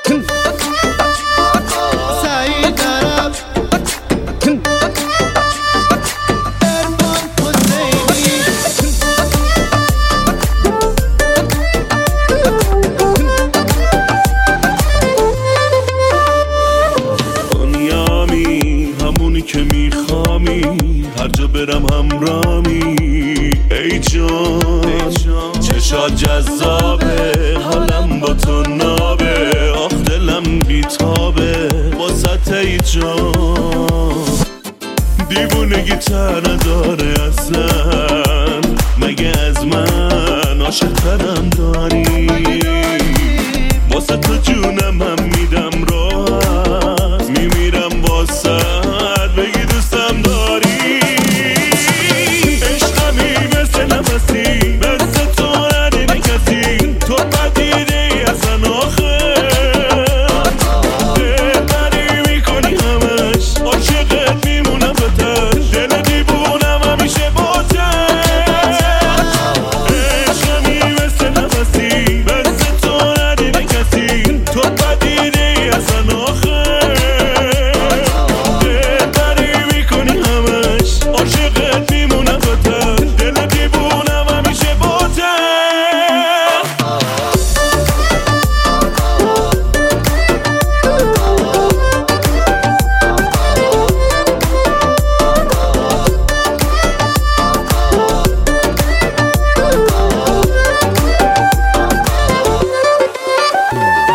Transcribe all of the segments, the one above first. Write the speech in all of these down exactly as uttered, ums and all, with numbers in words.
که میخوامی هر جا برم همرامی ای جان چشات جذابه حالم با تو نابه آخ دلم بیتابه واسه ای جان دیوونگی تر نداره اصلا مگه از من عاشق ترم داری واسه تو جونم هم میدم راحت میمیرم واسه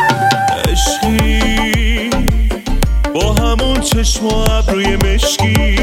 چشم و ابروی مشکی